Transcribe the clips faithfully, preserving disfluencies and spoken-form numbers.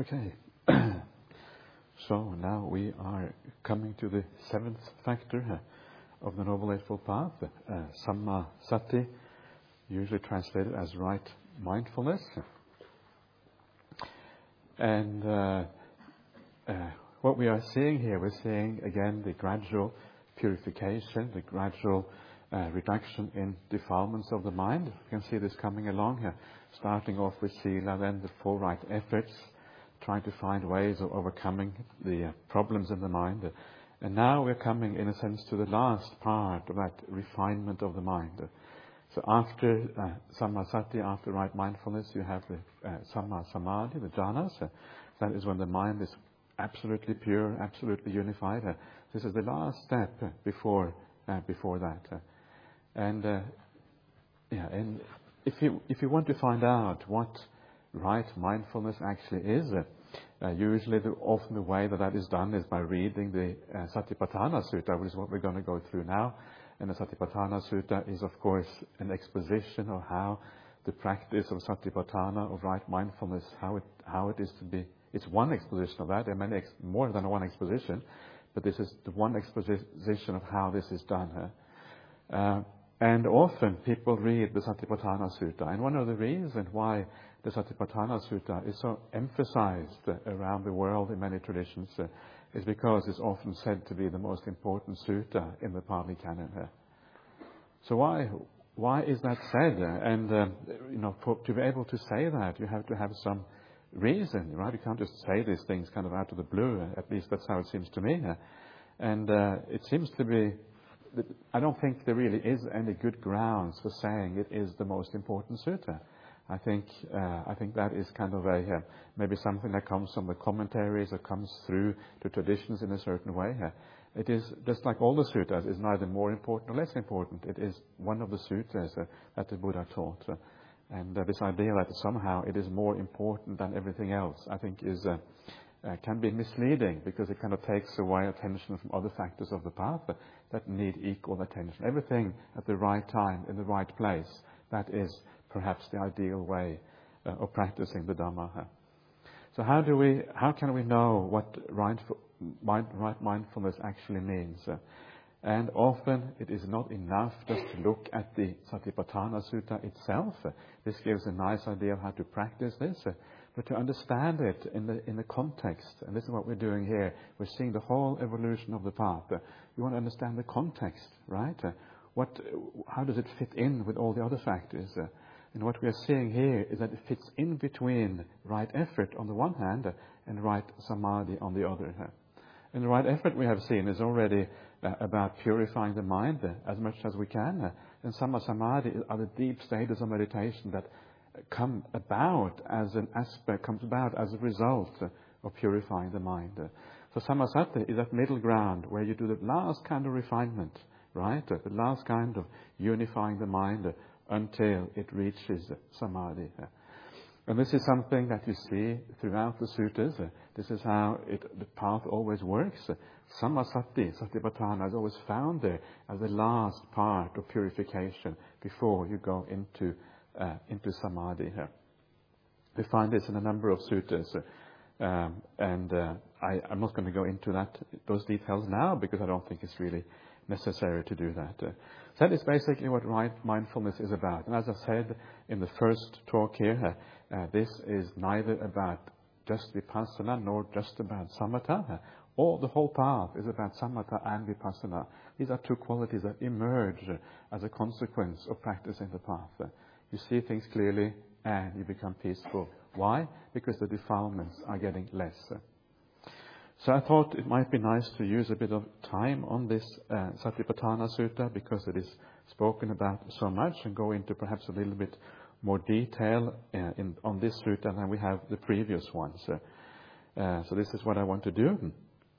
Okay. So now we are coming to the seventh factor uh, of the Noble Eightfold Path, uh, Samma Sati, usually translated as right mindfulness. And uh, uh, what we are seeing here, we're seeing again the gradual purification, the gradual uh, reduction in defilements of the mind. You can see this coming along here, starting off with Sila, then the four right efforts, trying to find ways of overcoming the uh, problems in the mind. And now we're coming, in a sense, to the last part of that refinement of the mind. So after uh, Samma Sati, after right mindfulness, you have the uh, Samma Samadhi, the jhanas. Uh, that is when the mind is absolutely pure, absolutely unified. Uh, this is the last step uh, before uh, before that. Uh, and uh, yeah, and if you if you want to find out what right mindfulness actually is, uh, uh, usually the, often the way that that is done is by reading the uh, Satipatthana Sutta, which is what we're going to go through now. And the Satipatthana Sutta is, of course, an exposition of how the practice of Satipatthana, of right mindfulness, how it how it is to be. It's one exposition of that. There are many ex- more than one exposition, but this is the one exposition of how this is done. Huh? Uh, and often people read the Satipatthana Sutta, and one of the reasons why the Satipatthana Sutta is so emphasized uh, around the world in many traditions uh, is because it's often said to be the most important sutta in the Pali Canon. Uh. So why why is that said? Uh, and uh, you know, for, to be able to say that, you have to have some reason, right? You can't just say these things kind of out of the blue. Uh, at least that's how it seems to me. Uh. And uh, it seems to be. I don't think there really is any good grounds for saying it is the most important sutta. I think uh, I think that is kind of a uh, maybe something that comes from the commentaries or comes through the traditions in a certain way. Uh, it is just like all the suttas is neither more important or less important. It is one of the suttas uh, that the Buddha taught, uh, and uh, this idea that somehow it is more important than everything else, I think, is uh, uh, can be misleading because it kind of takes away attention from other factors of the path uh, that need equal attention. Everything at the right time in the right place. That is perhaps the ideal way uh, of practicing the Dhamma. So how do we, how can we know what right, mind, right mindfulness actually means? Uh, and often it is not enough just to look at the Satipatthana Sutta itself. Uh, this gives a nice idea of how to practice this, uh, but to understand it in the in the context. And this is what we're doing here. We're seeing the whole evolution of the path. Uh, you want to understand the context, right? Uh, what, how does it fit in with all the other factors? Uh, And what we are seeing here is that it fits in between right effort on the one hand and right samadhi on the other hand. And the right effort we have seen is already uh, about purifying the mind uh, as much as we can. Uh, and Samma Samadhi are the deep stages of meditation that come about as an aspect, comes about as a result uh, of purifying the mind. Uh, so Samma Sati is that middle ground where you do the last kind of refinement, right? Uh, the last kind of unifying the mind uh, until it reaches samadhi. And this is something that you see throughout the suttas. This is how it, the path always works. Samma Sati, Satipatthana, is always found there as the last part of purification before you go into uh, into samadhi. We find this in a number of suttas. Um, and uh, I, I'm not going to go into that those details now because I don't think it's really necessary to do that. Uh, so that is basically what right mindfulness is about. And as I said in the first talk here, uh, uh, this is neither about just vipassana nor just about samatha. Uh, all the whole path is about samatha and vipassana. These are two qualities that emerge uh, as a consequence of practicing the path. Uh, you see things clearly and you become peaceful. Why? Because the defilements are getting less. Uh, So I thought it might be nice to use a bit of time on this uh, Satipatthana Sutta because it is spoken about so much and go into perhaps a little bit more detail uh, in, on this sutta than we have the previous ones. Uh, uh, so this is what I want to do.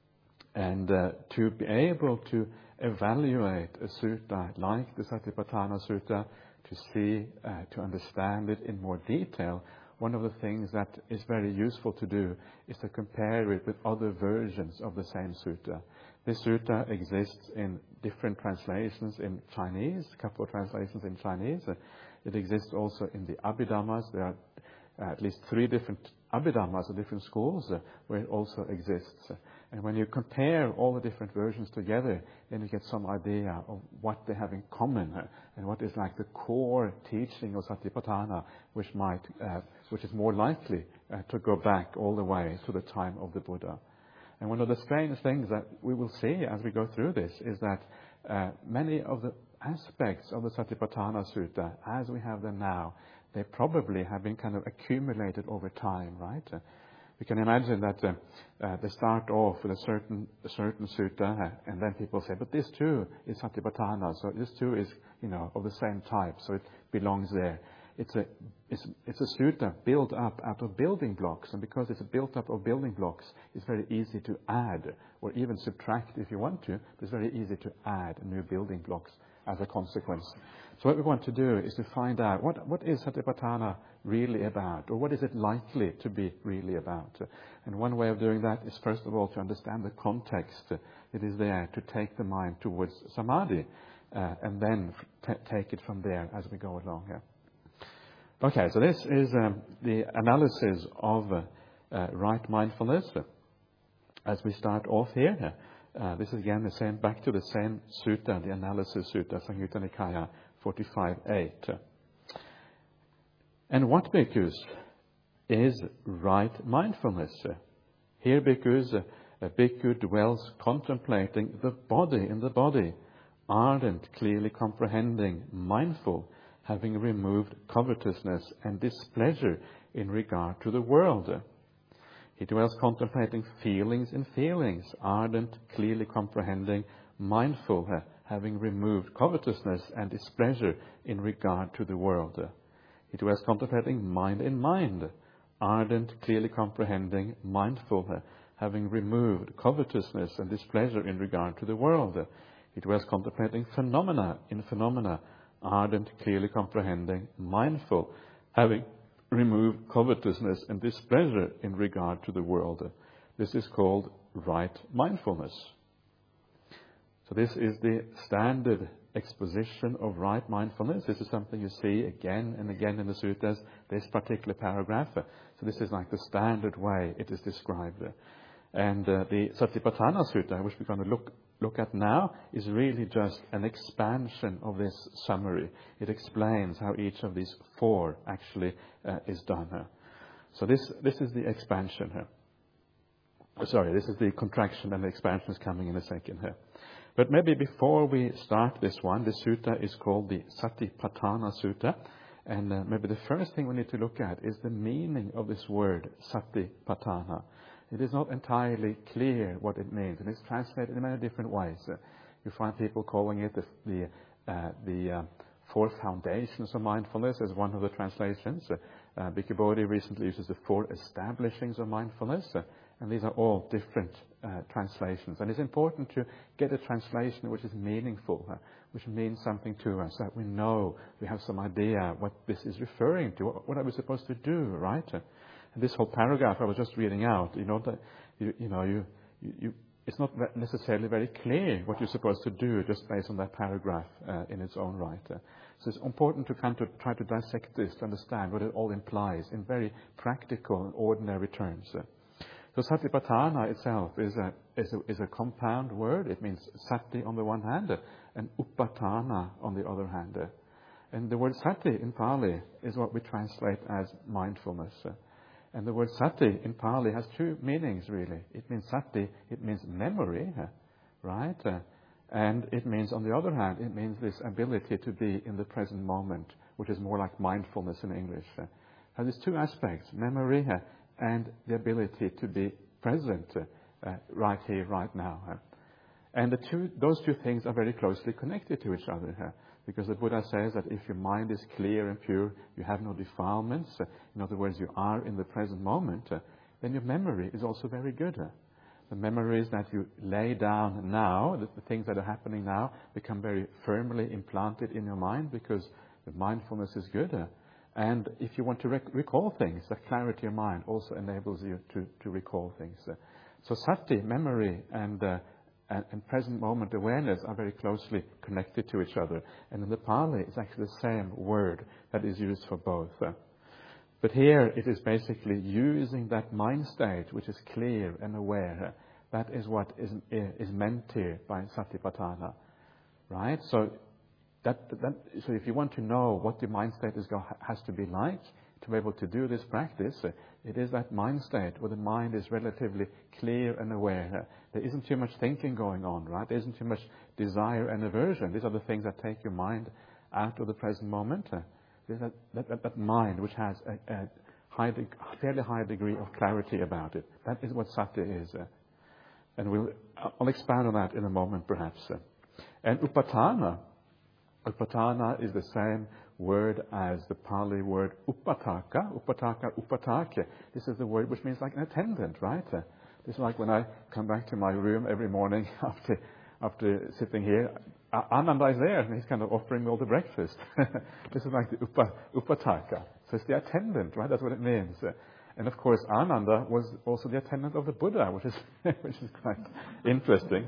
And uh, to be able to evaluate a sutta like the Satipatthana Sutta, to see, uh, to understand it in more detail, one of the things that is very useful to do is to compare it with other versions of the same sutta. This sutta exists in different translations in Chinese, a couple of translations in Chinese. It exists also in the Abhidhammas. There are uh, at least three different Abhidhammas, the different schools, uh, where it also exists. And when you compare all the different versions together, then you get some idea of what they have in common uh, and what is like the core teaching of Satipatthana, which might, uh, which is more likely uh, to go back all the way to the time of the Buddha. And one of the strange things that we will see as we go through this is that uh, many of the aspects of the Satipatthana Sutta, as we have them now, they probably have been kind of accumulated over time, right? Uh, we can imagine that uh, uh, they start off with a certain a certain sutta, uh, and then people say, but this too is Satipatthana, so this too is, you know, of the same type, so it belongs there. It's a it's, it's a sutta built up out of building blocks, and because it's built up of building blocks, it's very easy to add, or even subtract if you want to, but it's very easy to add new building blocks as a consequence. So what we want to do is to find out what, what is Satipatthana really about, or what is it likely to be really about. And one way of doing that is, first of all, to understand the context that is there to take the mind towards samadhi, uh, and then t- take it from there as we go along here. Okay, so this is um, the analysis of uh, uh, right mindfulness. As we start off here, uh, this is again the same, back to the same sutta, the analysis sutta, Samyutta Nikaya forty-five eight. And what, bhikkhus, is right mindfulness? Here, bhikkhus, a bhikkhu dwells contemplating the body in the body, ardent, clearly comprehending, mindful, having removed covetousness and displeasure in regard to the world. He dwells contemplating feelings in feelings, ardent, clearly comprehending, mindful, having removed covetousness and displeasure in regard to the world. He dwells contemplating mind in mind, ardent, clearly comprehending, mindful, having removed covetousness and displeasure in regard to the world. He dwells contemplating phenomena in phenomena, ardent, clearly comprehending, mindful, having removed covetousness and displeasure in regard to the world. This is called right mindfulness. So this is the standard exposition of right mindfulness. This is something you see again and again in the suttas, this particular paragraph. So this is like the standard way it is described. And uh, the Satipatthana Sutta, which we're going to look look at now, is really just an expansion of this summary. It explains how each of these four actually uh, is done. Uh. So this this is the expansion here. Sorry, this is the contraction, and the expansion is coming in a second here. But maybe before we start this one, the sutta is called the Satipatthana Sutta. And uh, maybe the first thing we need to look at is the meaning of this word, Satipatthana. It is not entirely clear what it means, and it's translated in many different ways. Uh, you find people calling it the, the, uh, the uh, four foundations of mindfulness as one of the translations. Uh, uh, Bhikkhu Bodhi recently uses the four establishings of mindfulness. Uh, And these are all different uh, translations. And it's important to get a translation which is meaningful, uh, which means something to us, that we know, we have some idea what this is referring to, what, what are we supposed to do, right? Uh, and this whole paragraph I was just reading out, you know, that, you, you know, you, you, you, it's not necessarily very clear what you're supposed to do just based on that paragraph uh, in its own right. Uh, so it's important to kind of try to dissect this, to understand what it all implies in very practical and ordinary terms. Uh, So Satipatthana itself is a, is a is a compound word. It means sati on the one hand and upatthana on the other hand. And the word sati in Pali is what we translate as mindfulness. And the word sati in Pali has two meanings really. It means sati, it means memory, right? And it means, on the other hand, it means this ability to be in the present moment, which is more like mindfulness in English. It has these two aspects, memory and the ability to be present uh, uh, right here, right now. Uh. And the two, those two things are very closely connected to each other here. Uh, because the Buddha says that if your mind is clear and pure, you have no defilements, uh, in other words, you are in the present moment, uh, then your memory is also very good. Uh. The memories that you lay down now, the, the things that are happening now, become very firmly implanted in your mind because the mindfulness is good. Uh. And if you want to rec- recall things, the clarity of mind also enables you to, to recall things. Uh, so sati, memory, and, uh, and, and present moment awareness are very closely connected to each other. And in the Pali, it's actually the same word that is used for both. Uh, But here it is basically using that mind state which is clear and aware. That is what is, is meant here by Satipatthana, right? So that, that so if you want to know what the mind state is go, has to be like to be able to do this practice, it is that mind state where the mind is relatively clear and aware. There isn't too much thinking going on, right? There isn't too much desire and aversion. These are the things that take your mind out of the present moment. There's that, that, that, that mind which has a, a high de- fairly high degree of clarity about it. That is what sati is. Uh, and we'll, I'll expand on that in a moment perhaps. Uh. And upatana, upatana is the same word as the Pali word upataka, upataka, upatake. This is the word which means like an attendant, right? Uh, this is like when I come back to my room every morning after, after sitting here. Ananda is there, and he's kind of offering me all the breakfast. This is like the upa, upataka. So it's the attendant, right? That's what it means. Uh, and of course, Ananda was also the attendant of the Buddha, which is which is quite interesting.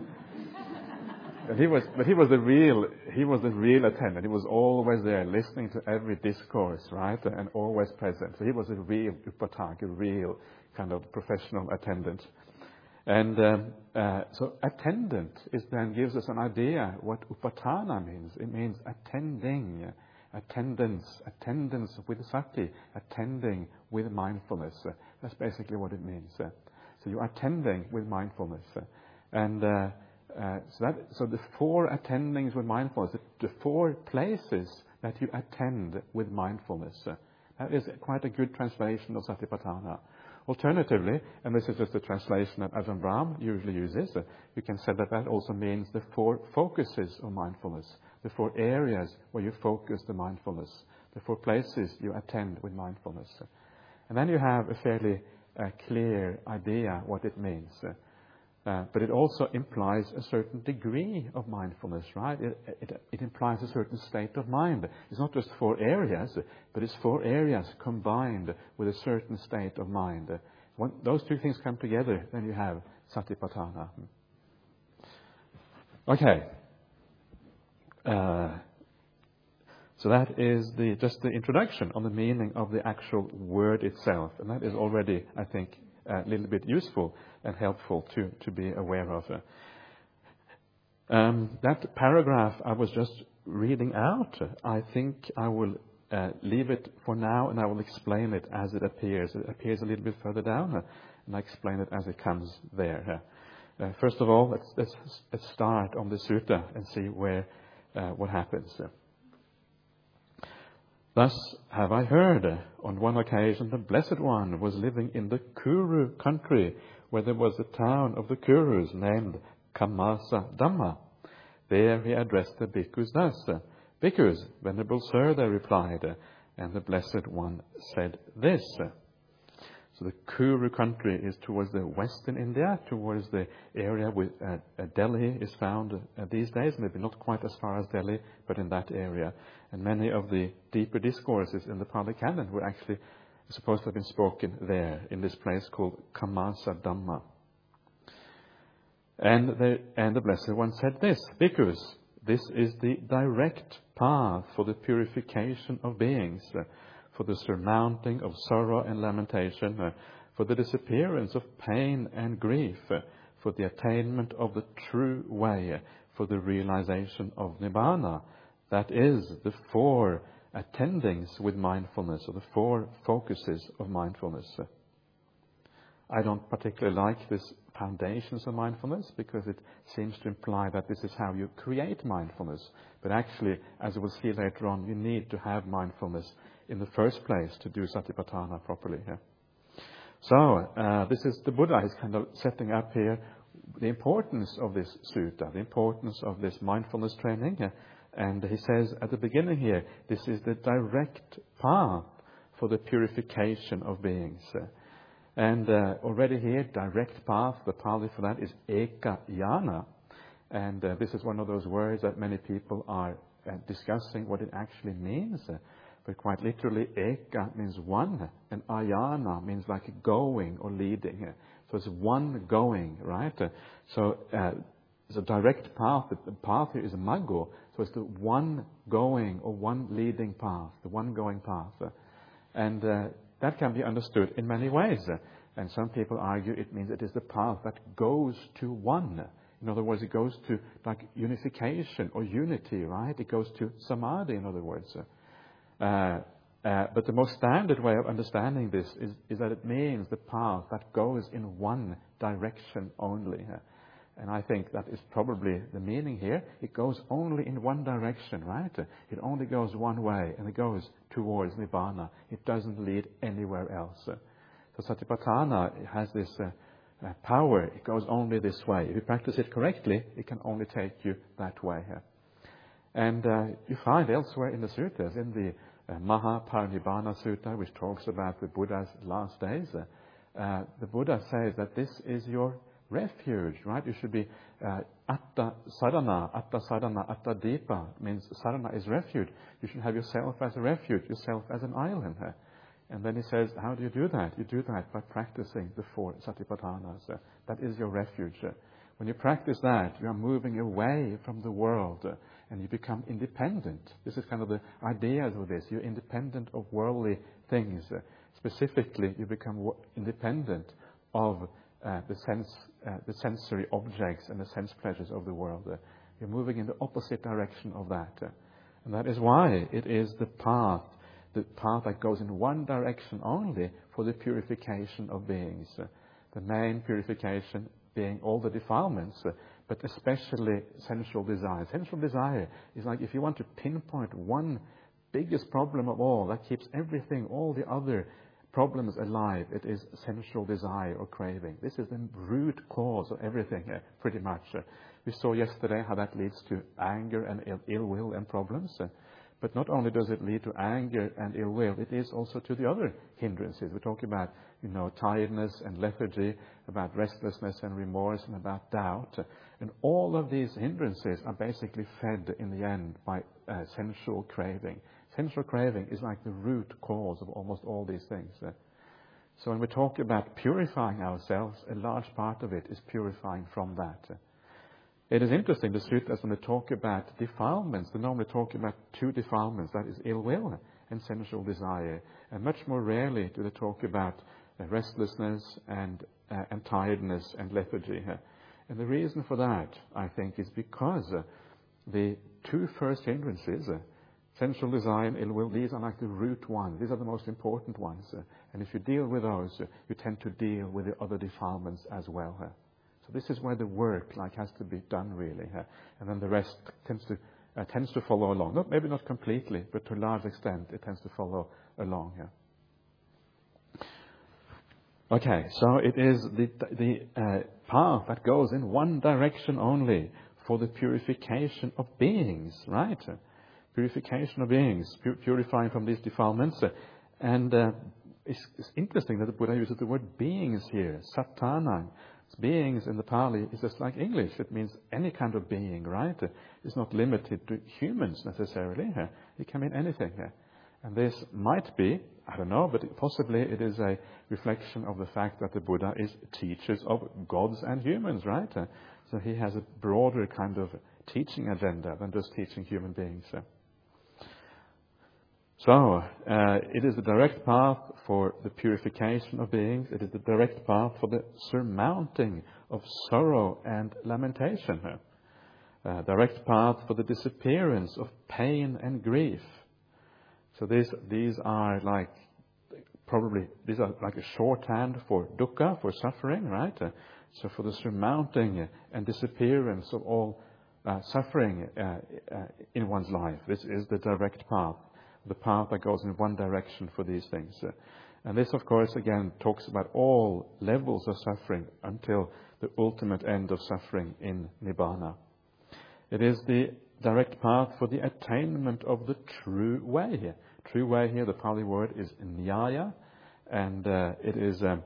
But he was, but he was the real, he was the real attendant. He was always there, listening to every discourse, right, and always present. So he was a real upataka, a real kind of professional attendant. And um, uh, so attendant is then gives us an idea what upatana means. It means attending, attendance, attendance with sati, attending with mindfulness. Uh, that's basically what it means. Uh, so you're attending with mindfulness. Uh, and uh, uh, so, that, so the four attendings with mindfulness, the, the four places that you attend with mindfulness, uh, that is quite a good translation of Satipatthana. Alternatively, and this is just the translation that Ajahn Brahm usually uses, uh, you can say that that also means the four focuses of mindfulness, the four areas where you focus the mindfulness, the four places you attend with mindfulness. And then you have a fairly uh, clear idea what it means. Uh, uh, but it also implies a certain degree of mindfulness, right? It, it, it implies a certain state of mind. It's not just four areas, but it's four areas combined with a certain state of mind. When those two things come together, then you have Satipatthana. Okay. Uh, so that is the, just the introduction on the meaning of the actual word itself. And that is already, I think, a little bit useful and helpful to, to be aware of. Um, that paragraph I was just reading out, I think I will uh, leave it for now and I will explain it as it appears. It appears a little bit further down uh, and I explain it as it comes there. Uh, first of all, let's, let's, let's start on the sutta and see where uh, what happens. Thus have I heard, on one occasion the Blessed One was living in the Kuru country, where there was a town of the Kurus named Kamasa Dhamma. There he addressed the bhikkhus thus. Bhikkhus, Venerable Sir, they replied, and the Blessed One said this. So the Kuru country is towards the western India, towards the area where uh, uh, Delhi is found uh, these days, maybe not quite as far as Delhi, but in that area. And many of the deeper discourses in the Pali Canon were actually supposed to have been spoken there, in this place called Kamasa Dhamma. And the, and the Blessed One said this, Bhikkhus, this is the direct path for the purification of beings, uh, for the surmounting of sorrow and lamentation, uh, for the disappearance of pain and grief, uh, for the attainment of the true way, uh, for the realization of Nibbana. That is the four attendings with mindfulness, or the four focuses of mindfulness. I don't particularly like this foundations of mindfulness because it seems to imply that this is how you create mindfulness. But actually, as we'll see later on, you need to have mindfulness in the first place to do Satipatthana properly. Yeah. So, uh, this is the Buddha is kind of setting up here the importance of this sutta, the importance of this mindfulness training. Uh, and he says at the beginning here, this is the direct path for the purification of beings. Uh, and uh, already here, direct path, the Pali for that is eka yana. And uh, this is one of those words that many people are uh, discussing what it actually means. Uh, But quite literally, eka means one, and ayana means like going or leading. So it's one going, right? So uh, it's a direct path. The path here is a maggo, so it's the one going or one leading path, the one going path. And uh, that can be understood in many ways. And some people argue it means it is the path that goes to one. In other words, it goes to like unification or unity, right? It goes to samadhi, in other words. Uh, uh, but the most standard way of understanding this is, is that it means the path that goes in one direction only. And I think that is probably the meaning here. It goes only in one direction, right? It only goes one way, and it goes towards Nibbana. It doesn't lead anywhere else. So Satipatthana has this uh, uh, power. It goes only this way. If you practice it correctly, it can only take you that way. And uh, you find elsewhere in the suttas, in the uh, Mahaparinibbana Sutta, which talks about the Buddha's last days, uh, uh, the Buddha says that this is your refuge, right? You should be uh, atta sadhana, atta sadhana, atta dipa, means sadhana is refuge. You should have yourself as a refuge, yourself as an island. Uh, and then he says, how do you do that? You do that by practicing the four satipatthanas. Uh, that is your refuge. Uh, when you practice that, you are moving away from the world uh, and you become independent. This is kind of the idea of this. You're independent of worldly things. Uh, specifically, you become w- independent of Uh, the sense, uh, the sensory objects and the sense pleasures of the world. Uh, you're moving in the opposite direction of that. Uh, and that is why it is the path, the path that goes in one direction only for the purification of beings. Uh, the main purification being all the defilements, uh, but especially sensual desire. Sensual desire is like if you want to pinpoint one biggest problem of all that keeps everything, all the other problems alive, it is sensual desire or craving. This is the root cause of everything, uh, pretty much. Uh, we saw yesterday how that leads to anger and ill, ill will and problems. Uh, but not only does it lead to anger and ill will, it is also to the other hindrances. We talk about, you know, tiredness and lethargy, about restlessness and remorse, and about doubt. Uh, and all of these hindrances are basically fed in the end by uh, sensual craving. Sensual craving is like the root cause of almost all these things. Uh, so when we talk about purifying ourselves, a large part of it is purifying from that. Uh, it is interesting, the suttas, when they talk about defilements, they normally talk about two defilements, that is ill will and sensual desire. And much more rarely do they talk about uh, restlessness and, uh, and tiredness and lethargy. Uh, and the reason for that, I think, is because uh, the two first hindrances, uh, sensual desire and ill will, these are like the root ones. These are the most important ones. Uh, and if you deal with those, uh, you tend to deal with the other defilements as well. Uh. So this is where the work like has to be done really. Uh. And then the rest tends to uh, tends to follow along. Not, maybe not completely, but to a large extent it tends to follow along. Uh. Okay, so it is the, the uh, path that goes in one direction only for the purification of beings, right? Uh. Purification of beings, pur- purifying from these defilements. Uh, and uh, it's, it's interesting that the Buddha uses the word beings here, sattana. Beings in the Pali is just like English. It means any kind of being, right? Uh, it's not limited to humans necessarily. Uh, it can mean anything. Uh, and this might be, I don't know, but it, possibly it is a reflection of the fact that the Buddha is teachers of gods and humans, right? Uh, so he has a broader kind of teaching agenda than just teaching human beings. Uh. So, uh, it is the direct path for the purification of beings. It is the direct path for the surmounting of sorrow and lamentation. Uh, direct path for the disappearance of pain and grief. So these, these are like, probably, these are like a shorthand for dukkha, for suffering, right? Uh, so for the surmounting and disappearance of all uh, suffering uh, uh, in one's life. This is the direct path. The path that goes in one direction for these things. Uh, and this, of course, again, talks about all levels of suffering until the ultimate end of suffering in Nibbana. It is the direct path for the attainment of the true way here. True way here, the Pali word is nyaya, and uh, it is um,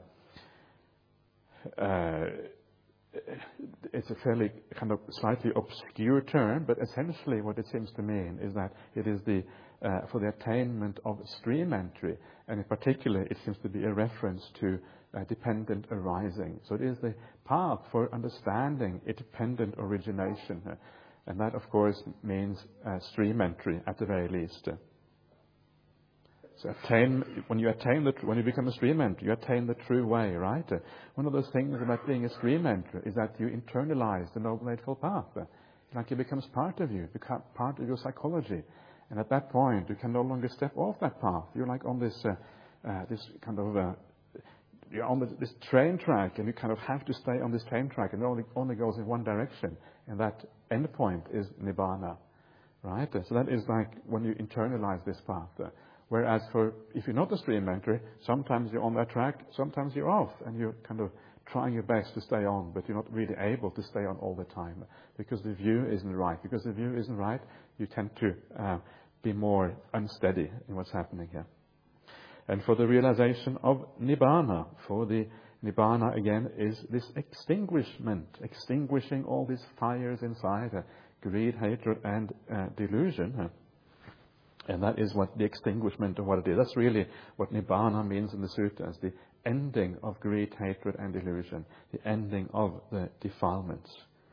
uh, it's a fairly kind of slightly obscure term, but essentially what it seems to mean is that it is the uh, for the attainment of stream entry, and in particular it seems to be a reference to uh, dependent arising. So it is the path for understanding a dependent origination, uh, and that of course means uh, stream entry at the very least. So attain, when you attain the, when you become a stream entry, you attain the true way, right? Uh, one of those things about being a stream entry is that you internalize the Noble Eightfold Path. Uh, like it becomes part of you, become part of your psychology. And at that point, you can no longer step off that path. You're like on this, uh, uh, this kind of, uh, you're on this, this train track, and you kind of have to stay on this train track, and it only, only goes in one direction. And that end point is Nibbana, right? Uh, so that is like when you internalize this path. Uh, Whereas for, if you're not a stream entry, sometimes you're on that track, sometimes you're off, and you're kind of trying your best to stay on, but you're not really able to stay on all the time because the view isn't right. Because the view isn't right, you tend to uh, be more unsteady in what's happening here. And for the realization of Nibbana, for the Nibbana again is this extinguishment, extinguishing all these fires inside, uh, greed, hatred, and uh, delusion. Uh, And that is what the extinguishment of what it is. That's really what Nibbana means in the suttas, the ending of greed, hatred, and delusion, the ending of the defilements.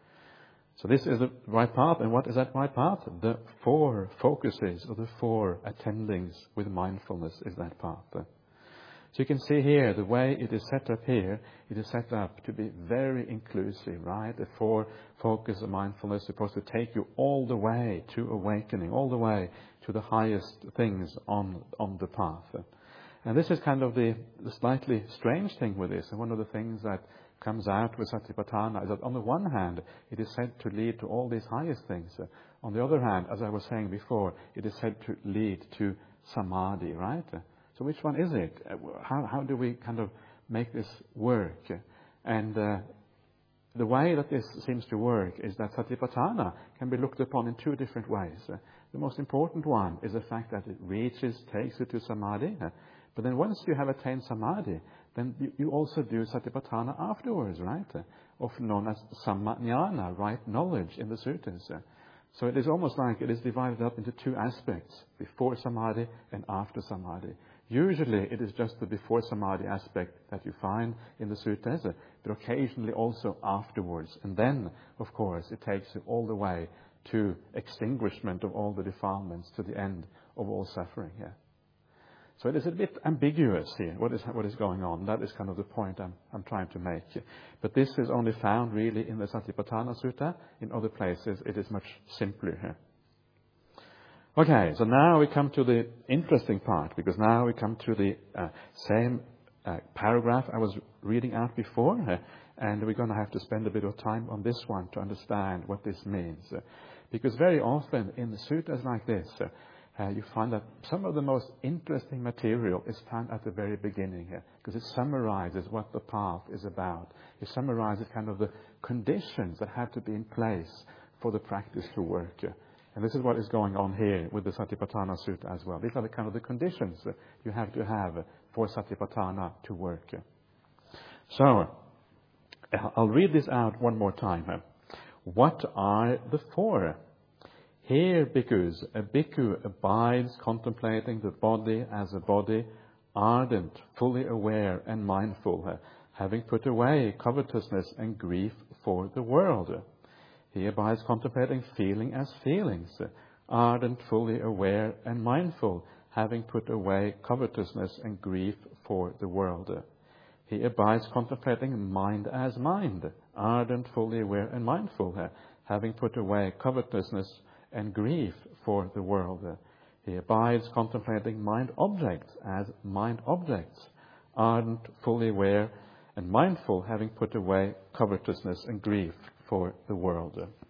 So this is the right path. And what is that right path? The four focuses, or the four attendings with mindfulness is that path. So you can see here, the way it is set up here, it is set up to be very inclusive, right? The four focus of mindfulness is supposed to take you all the way to awakening, all the way to the highest things on, on the path. And this is kind of the, the slightly strange thing with this. And one of the things that comes out with Satipatthana is that on the one hand, it is said to lead to all these highest things. On the other hand, as I was saying before, it is said to lead to samadhi, right? So which one is it? How, how do we kind of make this work? And uh, the way that this seems to work is that Satipatthana can be looked upon in two different ways. Uh, the most important one is the fact that it reaches, takes you to samadhi. Uh, but then once you have attained samadhi, then you, you also do Satipatthana afterwards, right? Uh, often known as sammajnana, right knowledge in the suttas. Uh, so it is almost like it is divided up into two aspects, before samadhi and after samadhi. Usually it is just the before samadhi aspect that you find in the suttas, but occasionally also afterwards. And then, of course, it takes you all the way to extinguishment of all the defilements, to the end of all suffering here. So it is a bit ambiguous here, what is, what is going on. That is kind of the point I'm, I'm trying to make. But this is only found really in the Satipatthana Sutta. In other places it is much simpler here. Okay, so now we come to the interesting part, because now we come to the uh, same uh, paragraph I was reading out before, uh, and we're going to have to spend a bit of time on this one to understand what this means. Uh, because very often in the suttas like this, uh, uh, you find that some of the most interesting material is found at the very beginning here, because it summarizes what the path is about. It summarizes kind of the conditions that have to be in place for the practice to work. Uh, And this is what is going on here with the Satipatthana Sutta as well. These are the kind of the conditions that you have to have for Satipatthana to work. So, I'll read this out one more time. What are the four? Here, bhikkhus, a bhikkhu abides contemplating the body as a body, ardent, fully aware and mindful, having put away covetousness and grief for the world. He abides contemplating feeling as feelings, ardent, fully aware and mindful, having put away covetousness and grief for the world. He abides contemplating mind as mind, ardent, fully aware and mindful, having put away covetousness and grief for the world. He abides contemplating mind objects as mind objects, ardent, fully aware and mindful, having put away covetousness and grief for the world.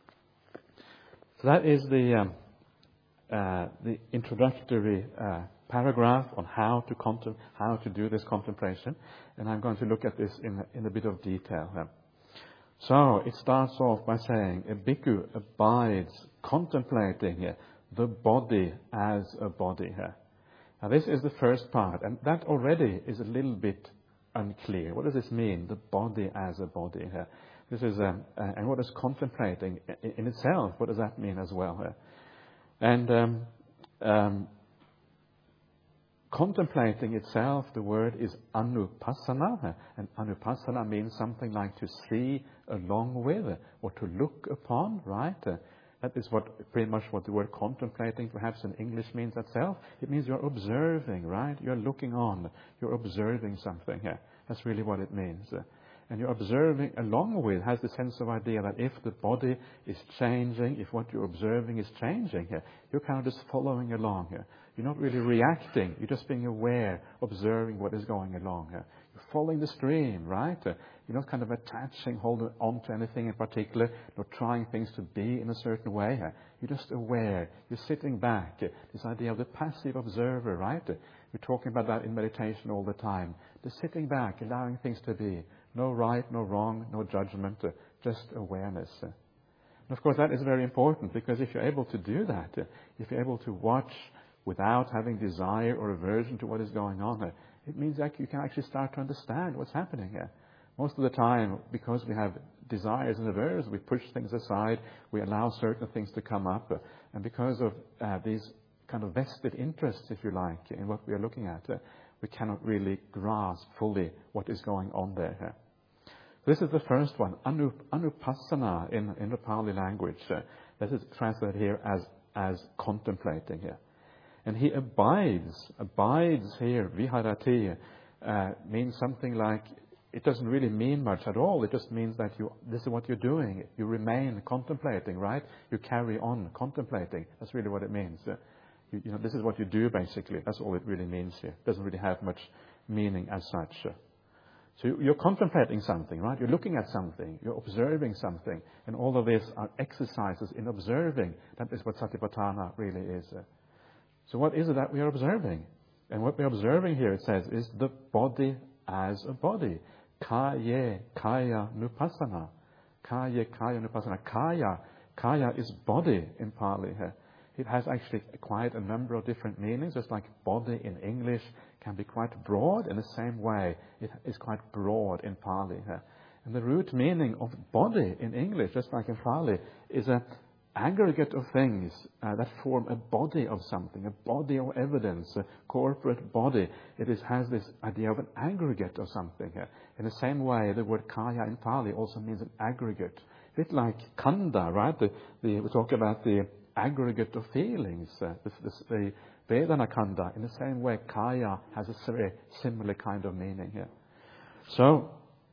So that is the um, uh, the introductory uh, paragraph on how to contem- how to do this contemplation, and I'm going to look at this in in a bit of detail. Uh, so it starts off by saying a bhikkhu abides contemplating uh, the body as a body. Uh. Now this is the first part, and that already is a little bit unclear. What does this mean? The body as a body. Uh. This is, um, uh, and what is contemplating in, in itself? What does that mean as well? Uh, and um, um, contemplating itself, the word is anupassana, uh, and anupassana means something like to see along with, uh, or to look upon, right? Uh, That is what pretty much what the word contemplating perhaps in English means itself. It means you're observing, right? You're looking on. You're observing something here. That's really what it means. And you're observing along with, has the sense of idea that if the body is changing, if what you're observing is changing here, you're kind of just following along here. You're not really reacting. You're just being aware, observing what is going along here. You're following the stream, right? You're not kind of attaching, holding on to anything in particular, not trying things to be in a certain way here. You're just aware. You're sitting back. This idea of the passive observer, right? We're talking about that in meditation all the time. Just sitting back, allowing things to be. No right, no wrong, no judgment, uh, just awareness. Uh. And of course, that is very important, because if you're able to do that, uh, if you're able to watch without having desire or aversion to what is going on, uh, it means that you can actually start to understand what's happening here. Most of the time, because we have desires and aversions, we push things aside, we allow certain things to come up, uh, and because of uh, these kind of vested interests, if you like, in what we are looking at, uh, we cannot really grasp fully what is going on there. Uh. This is the first one, Anup, anupassana in, in the Pali language. Uh, this is translated here as, as contemplating here. And he abides, abides here, viharati, uh, means something like, it doesn't really mean much at all. It just means that you, this is what you're doing. You remain contemplating, right? You carry on contemplating. That's really what it means. Uh, you, you know, this is what you do, basically. That's all it really means here. It doesn't really have much meaning as such. Uh. So you're contemplating something, right? You're looking at something. You're observing something. And all of this are exercises in observing. That is what Satipatthana really is. So what is it that we are observing? And what we're observing here, it says, is the body as a body. Kaya, kaya, nupassana. Kaya, kaya, nupassana. Kaya, kaya is body in Pali here. It has actually quite a number of different meanings, just like body in English can be quite broad. In the same way, it is quite broad in Pali. And the root meaning of body in English, just like in Pali, is an aggregate of things uh, that form a body of something, a body of evidence, a corporate body. It is, has this idea of an aggregate of something here. In the same way, the word kaya in Pali also means an aggregate. A bit like kanda, right? The, the, we talk about the aggregate of feelings, uh, the, the, the Vedana Kanda. In the same way, kaya has a very similar kind of meaning here. So,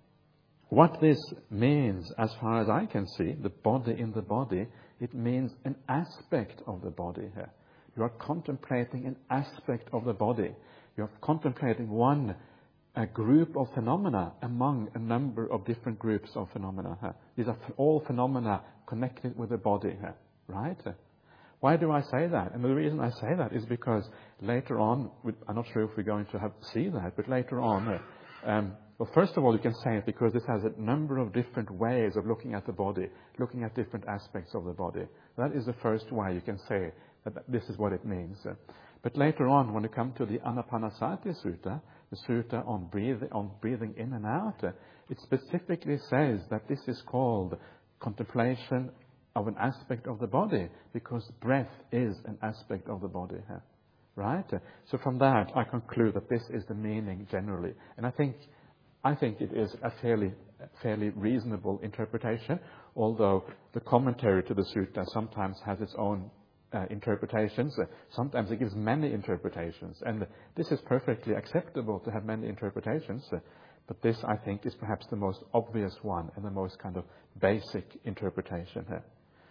what this means, as far as I can see, the body in the body, it means an aspect of the body here. You are contemplating an aspect of the body. You are contemplating one a group of phenomena among a number of different groups of phenomena here. These are all phenomena connected with the body here, right? Why do I say that? And the reason I say that is because later on, I'm not sure if we're going to have to see that, but later on, um, well, first of all, you can say it because this has a number of different ways of looking at the body, looking at different aspects of the body. That is the first way you can say that this is what it means. But later on, when you come to the Anapanasati Sutta, the sutta on, breath, on breathing in and out, it specifically says that this is called contemplation of an aspect of the body, because breath is an aspect of the body. Right? So from that, I conclude that this is the meaning generally. And I think I think it is a fairly, fairly reasonable interpretation, although the commentary to the sutta sometimes has its own uh, interpretations. Uh, sometimes it gives many interpretations, and this is perfectly acceptable to have many interpretations. Uh, but this, I think, is perhaps the most obvious one and the most kind of basic interpretation here.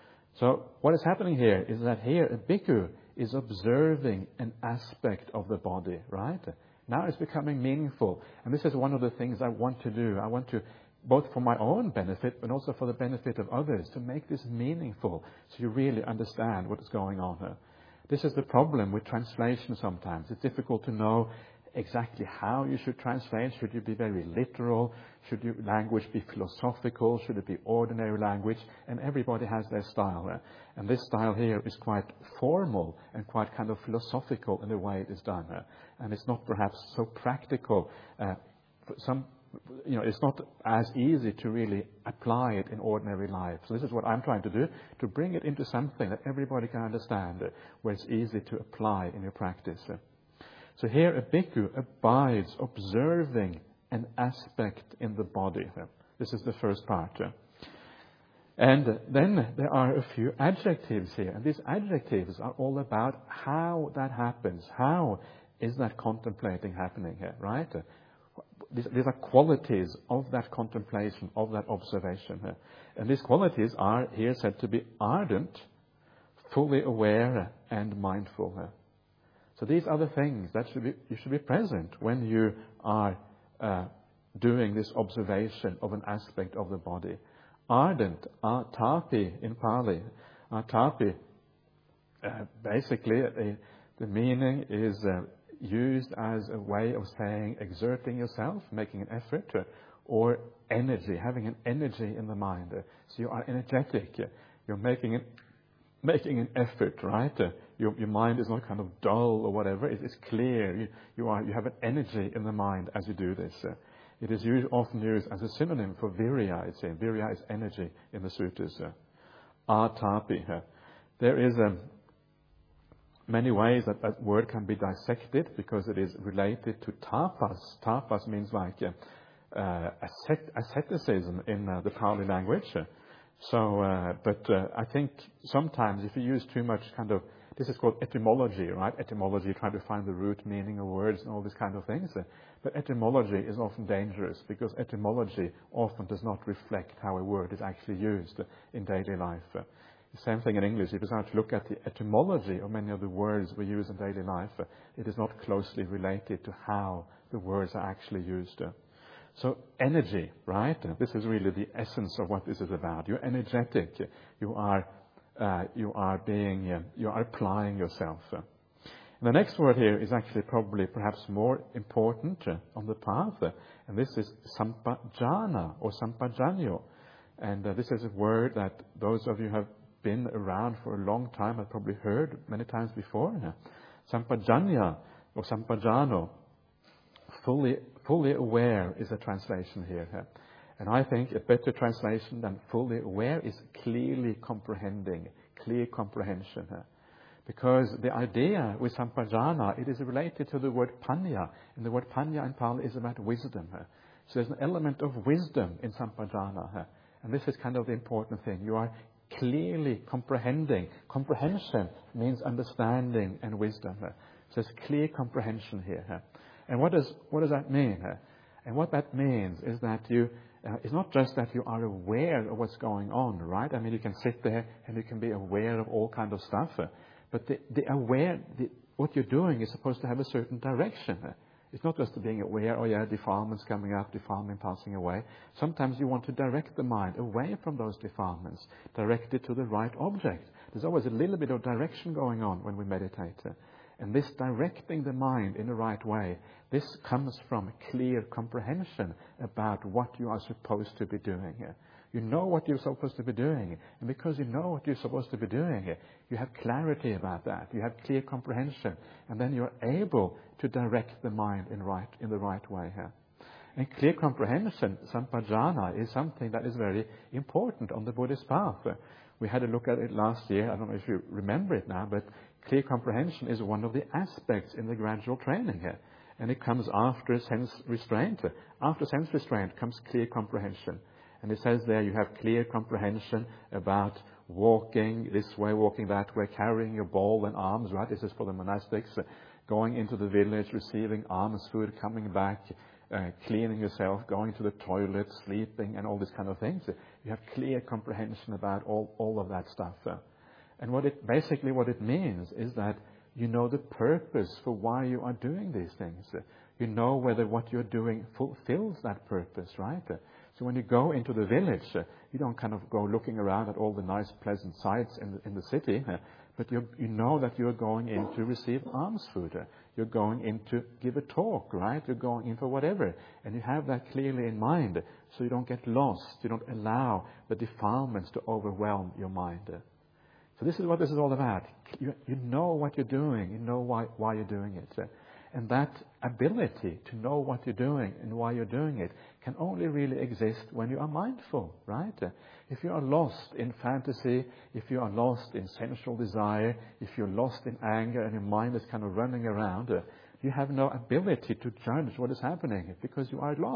So what is happening here is that here a bhikkhu is observing an aspect of the body, right? Now it's becoming meaningful. And this is one of the things I want to do. I want to, both for my own benefit, but also for the benefit of others, to make this meaningful so you really understand what is going on here. This is the problem with translation sometimes. It's difficult to know exactly how you should translate. Should you be very literal? Should your language be philosophical? Should it be ordinary language? And everybody has their style. Uh, and this style here is quite formal and quite kind of philosophical in the way it is done. Uh, and it's not perhaps so practical. Uh, some, you know, it's not as easy to really apply it in ordinary life. So this is what I'm trying to do, to bring it into something that everybody can understand, uh, where it's easy to apply in your practice. Uh, So here a bhikkhu abides observing an aspect in the body. This is the first part. And then there are a few adjectives here. And these adjectives are all about how that happens. How is that contemplating happening here, right? These, these are qualities of that contemplation, of that observation here. And these qualities are here said to be ardent, fully aware, and mindful here. So these are the things that should be, you should be present when you are uh, doing this observation of an aspect of the body. Ardent, atapi in Pali. Atapi, uh, basically, uh, the meaning is uh, used as a way of saying exerting yourself, making an effort, uh, or energy, having an energy in the mind. Uh, so you are energetic. Uh, you're making an, making an effort, right? Uh, your, your mind is not kind of dull or whatever. It, it's clear. You, you, are, you have an energy in the mind as you do this. Uh, It is used, often used as a synonym for virya. It's saying virya is energy in the sutras. Uh, atapi. Uh, there is um, many ways that that word can be dissected because it is related to tapas. Tapas means like uh, uh, ascet- asceticism in uh, the Pali language. Uh, so, uh, but uh, I think sometimes if you use too much kind of, this is called etymology, right? Etymology, trying to find the root meaning of words and all these kind of things. Uh, But etymology is often dangerous because etymology often does not reflect how a word is actually used in daily life. Uh, the same thing in English. If you start to look at the etymology of many of the words we use in daily life, uh, it is not closely related to how the words are actually used. Uh, so energy, right? Uh, this is really the essence of what this is about. You're energetic. You are, uh, you are being, uh, you are applying yourself. Uh, The next word here is actually probably perhaps more important uh, on the path, uh, and this is sampajana or sampajanyo. And uh, this is a word that those of you who have been around for a long time have probably heard many times before. Uh, sampajanya or sampajano, fully, fully aware is a translation here. Uh, and I think a better translation than fully aware is clearly comprehending, clear comprehension. Uh, Because the idea with sampajana, it is related to the word panya. And the word panya in Pali is about wisdom. So there's an element of wisdom in sampajana. And this is kind of the important thing. You are clearly comprehending. Comprehension means understanding and wisdom. So there's clear comprehension here. And what does, what does that mean? And what that means is that you, uh, it's not just that you are aware of what's going on, right? I mean, you can sit there and you can be aware of all kind of stuff. But the, the aware, the, what you're doing is supposed to have a certain direction. It's not just being aware, oh yeah, defilements coming up, defilement passing away. Sometimes you want to direct the mind away from those defilements, direct it to the right object. There's always a little bit of direction going on when we meditate. And this directing the mind in the right way, this comes from clear comprehension about what you are supposed to be doing. You know what you're supposed to be doing. And because you know what you're supposed to be doing, you have clarity about that. You have clear comprehension. And then you're able to direct the mind in, right, in the right way here. And clear comprehension, sampajana, is something that is very important on the Buddhist path. We had a look at it last year. I don't know if you remember it now, but clear comprehension is one of the aspects in the gradual training here. And it comes after sense restraint. After sense restraint comes clear comprehension. And it says there you have clear comprehension about walking this way, walking that way, carrying your bowl and alms, right? This is for the monastics. Uh, going into the village, receiving alms food, coming back, uh, cleaning yourself, going to the toilet, sleeping, and all these kind of things. Uh, you have clear comprehension about all, all of that stuff. Uh, and what it basically what it means is that you know the purpose for why you are doing these things. Uh, you know whether what you're doing fulfills that purpose, right? Uh, So when you go into the village, uh, you don't kind of go looking around at all the nice, pleasant sights in the, in the city, uh, but you you know that you're going in to receive alms food. Uh, you're going in to give a talk, right? You're going in for whatever. And you have that clearly in mind so you don't get lost. You don't allow the defilements to overwhelm your mind. Uh, so this is what this is all about. You, you know what you're doing. You know why, why you're doing it. Uh, And that ability to know what you're doing and why you're doing it can only really exist when you are mindful, right? If you are lost in fantasy, if you are lost in sensual desire, if you're lost in anger and your mind is kind of running around, uh, you have no ability to judge what is happening because you are lost.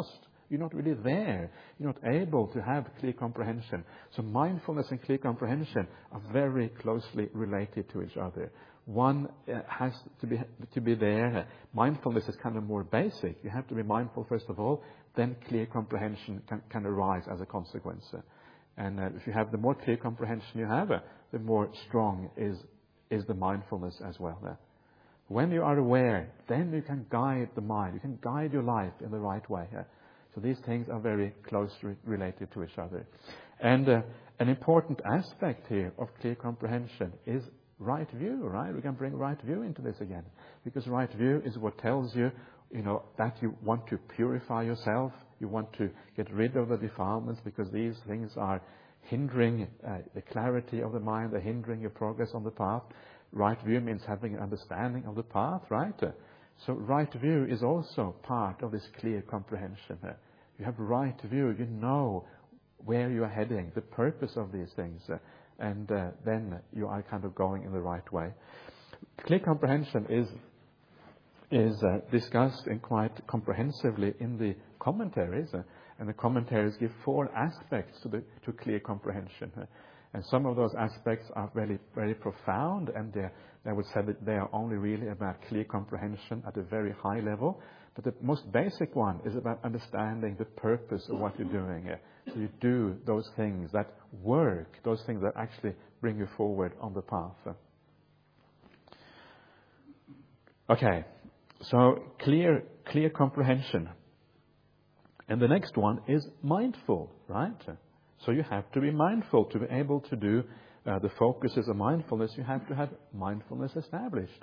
You're not really there. You're not able to have clear comprehension. So mindfulness and clear comprehension are very closely related to each other. One uh, has to be to be there. Mindfulness is kind of more basic. You have to be mindful first of all, then clear comprehension can, can arise as a consequence. And uh, if you have the more clear comprehension you have, uh, the more strong is is the mindfulness as well. Uh. When you are aware, then you can guide the mind. You can guide your life in the right way. Uh. So these things are very closely related to each other. And uh, an important aspect here of clear comprehension is right view, right? We can bring right view into this again. Because right view is what tells you, you know, that you want to purify yourself. You want to get rid of the defilements because these things are hindering uh, the clarity of the mind, they're hindering your progress on the path. Right view means having an understanding of the path, right? So right view is also part of this clear comprehension. You have right view, you know where you are heading, the purpose of these things, and uh, then you are kind of going in the right way. Clear comprehension is is uh, discussed in quite comprehensively in the commentaries, uh, and the commentaries give four aspects to the to clear comprehension. Uh, and some of those aspects are very, very profound, and they would say that they are only really about clear comprehension at a very high level. But the most basic one is about understanding the purpose of what you're doing. Uh, so you do those things that work, those things that actually bring you forward on the path. Uh. Okay. So clear, clear comprehension. And the next one is mindful, right? So you have to be mindful to be able to do uh, the focuses of mindfulness. You have to have mindfulness established.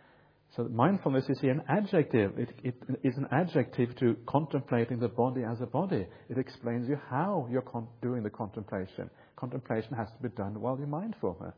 So mindfulness is here an adjective. It, it is an adjective to contemplating the body as a body. It explains you how you're con- doing the contemplation. Contemplation has to be done while you're mindful.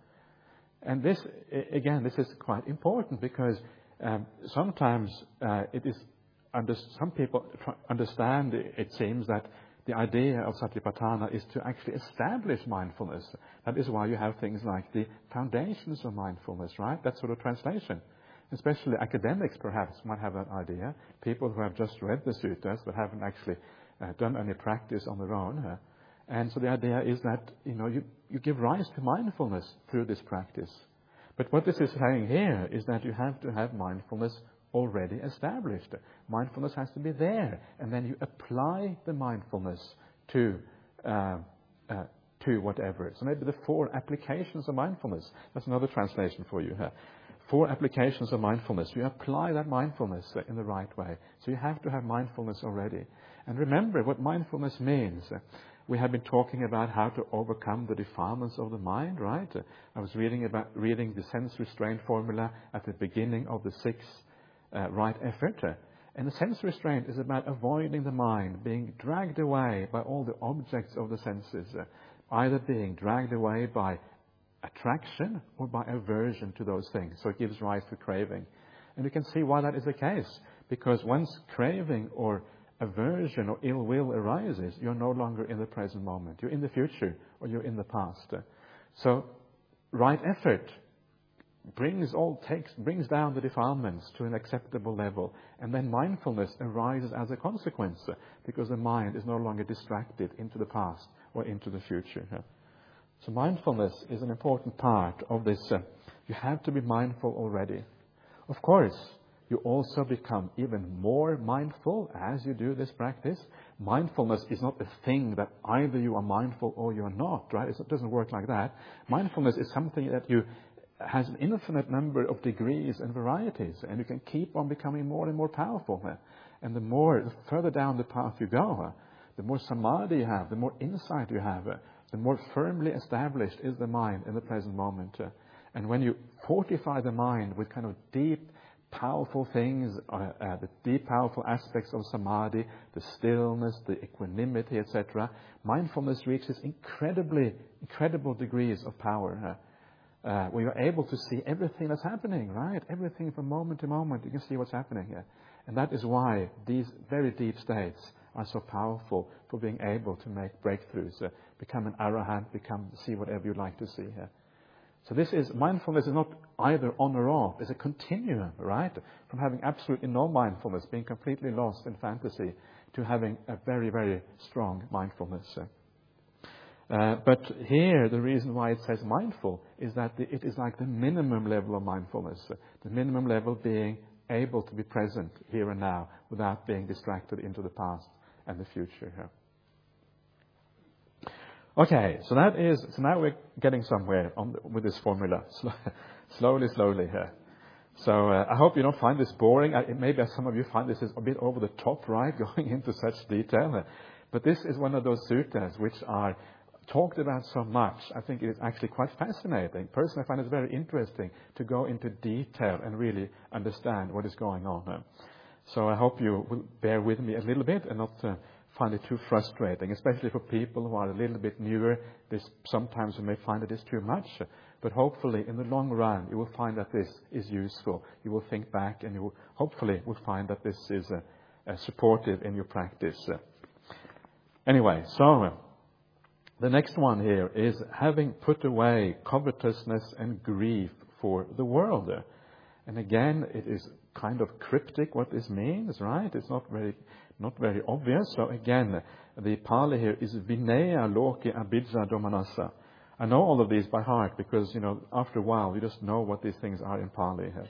And this, again, this is quite important because Um, sometimes uh, it is under, some people tr- understand, it seems, that the idea of Satipatthana is to actually establish mindfulness. That is why you have things like the foundations of mindfulness, right? That sort of translation. Especially academics, perhaps, might have that idea. People who have just read the suttas but haven't actually uh, done any practice on their own. Uh, and so the idea is that, you know, you, you give rise to mindfulness through this practice. But what this is saying here is that you have to have mindfulness already established. Mindfulness has to be there, and then you apply the mindfulness to uh, uh, to whatever. So maybe the four applications of mindfulness. That's another translation for you here. Four applications of mindfulness. You apply that mindfulness in the right way. So you have to have mindfulness already. And remember what mindfulness means. We have been talking about how to overcome the defilements of the mind, right? I was reading about reading the sense restraint formula at the beginning of the sixth uh, right effort. And the sense restraint is about avoiding the mind being dragged away by all the objects of the senses, uh, either being dragged away by attraction or by aversion to those things. So it gives rise to craving. And you can see why that is the case. Because once craving or aversion or ill will arises, you're no longer in the present moment. You're in the future or you're in the past. So right effort brings all takes brings down the defilements to an acceptable level, and then mindfulness arises as a consequence because the mind is no longer distracted into the past or into the future. So mindfulness is an important part of this. Uh, you have to be mindful already. Of course, you also become even more mindful as you do this practice. Mindfulness is not a thing that either you are mindful or you're not, right? It doesn't work like that. Mindfulness is something that you has an infinite number of degrees and varieties, and you can keep on becoming more and more powerful. And the more, the further down the path you go, the more samadhi you have, the more insight you have, the more firmly established is the mind in the present moment. And when you fortify the mind with kind of deep, powerful things, uh, uh, the deep, powerful aspects of samadhi, the stillness, the equanimity, et cetera, mindfulness reaches incredibly, incredible degrees of power. Uh, uh, where you're able to see everything that's happening, right? Everything from moment to moment, you can see what's happening here. And that is why these very deep states are so powerful for being able to make breakthroughs, uh, become an arahant, become see whatever you'd like to see here. So this is, mindfulness is not either on or off. It's a continuum, right? From having absolutely no mindfulness, being completely lost in fantasy, to having a very, very strong mindfulness. Uh, but here, the reason why it says mindful is that the, it is like the minimum level of mindfulness. The minimum level being able to be present here and now without being distracted into the past and the future here. Okay, so that is, so now we're getting somewhere on the, with this formula. slowly, slowly here. So uh, I hope you don't find this boring. I, maybe some of you find this is a bit over the top, right, going into such detail. But this is one of those suttas which are talked about so much. I think it is actually quite fascinating. Personally, I find it very interesting to go into detail and really understand what is going on. So I hope you will bear with me a little bit and not uh, find it too frustrating, especially for people who are a little bit newer. This sometimes you may find it is too much, but hopefully in the long run you will find that this is useful. You will think back and you will hopefully will find that this is uh, uh, supportive in your practice. Anyway, so uh, the next one here is having put away covetousness and grief for the world. And again, it is kind of cryptic what this means, right? It's not very not very obvious. So again, the Pali here is Vinaya Loke Abhijja Domanassa. I know all of these by heart because, you know, after a while you just know what these things are in Pali here.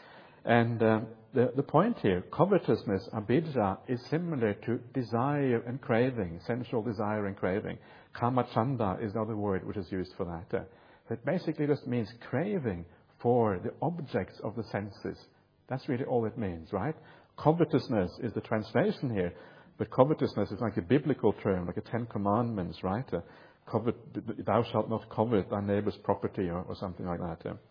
And um, the, the point here, covetousness, abhijja, is similar to desire and craving, sensual desire and craving. Kamachanda is the other word which is used for that. Uh, it basically just means craving for the objects of the senses. That's really all it means, right? Covetousness is the translation here, but covetousness is like a biblical term, like a Ten Commandments, right? Uh, covet, thou shalt not covet thy neighbor's property or, or something like that. Uh.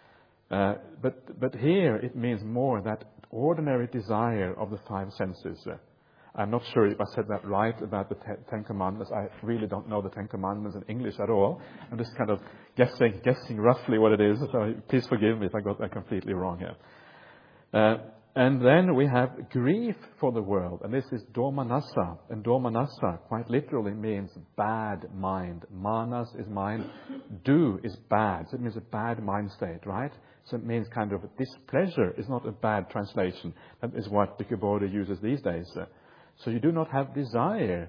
Uh, but, but here it means more that ordinary desire of the five senses. Uh, I'm not sure if I said that right about the ten, ten Commandments. I really don't know the Ten Commandments in English at all. I'm just kind of guessing, guessing roughly what it is. So please forgive me if I got that completely wrong here. Uh, and then we have grief for the world, and this is domanassa. And domanassa quite literally means bad mind. Manas is mind. Do is bad. So it means a bad mind state, right? So it means kind of displeasure is not a bad translation. That is what the Bodhi uses these days. So you do not have desire,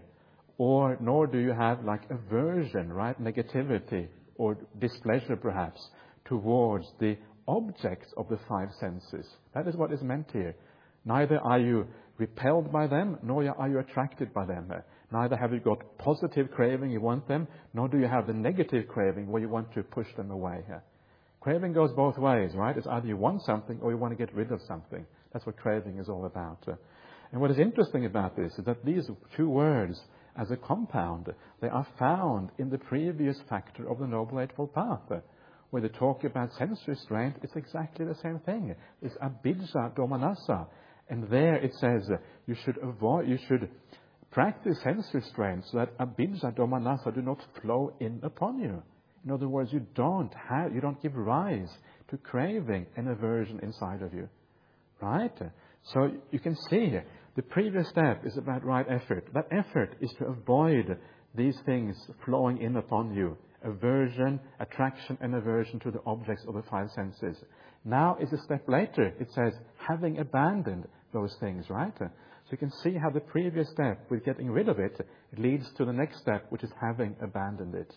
or nor do you have like aversion, right? Negativity or displeasure perhaps towards the objects of the five senses. That is what is meant here. Neither are you repelled by them, nor are you attracted by them. Neither have you got positive craving, you want them, nor do you have the negative craving where you want to push them away. Craving goes both ways, right? It's either you want something or you want to get rid of something. That's what craving is all about. And what is interesting about this is that these two words, as a compound, they are found in the previous factor of the Noble Eightfold Path. Where they talk about sense restraint, it's exactly the same thing. It's abhijja domanassa. And there it says you should avoid, you should practice sense restraint so that abhijja domanassa do not flow in upon you. In other words, you don't have, you don't give rise to craving and aversion inside of you. Right? So you can see the previous step is about right effort. That effort is to avoid these things flowing in upon you. Aversion, attraction and aversion to the objects of the five senses. Now is a step later. It says, having abandoned those things, right? So you can see how the previous step with getting rid of it, it leads to the next step, which is having abandoned it.